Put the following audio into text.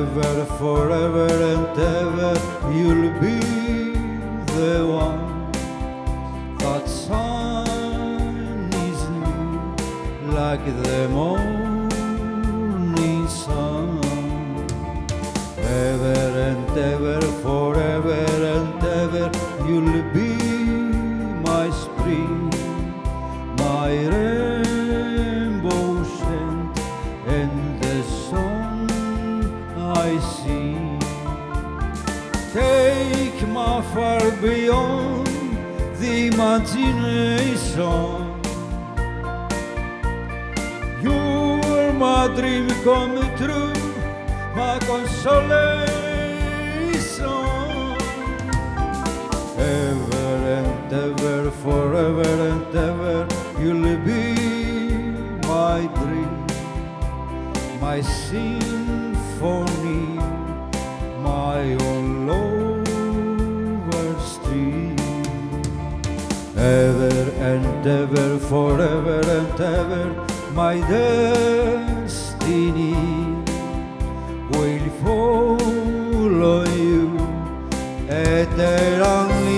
ever, forever and ever, you'll be the one. That sun is new, like the morning sun. Ever and ever, forever and ever, you'll be my spring, my rainbow scent, and the song I sing. Take me far beyond the imagination. You're my dream come true, my consolation. Ever and ever, forever and ever, you'll be my dream, my symphony, my all over stream. Ever and ever, forever and ever, my destiny will follow you eternally.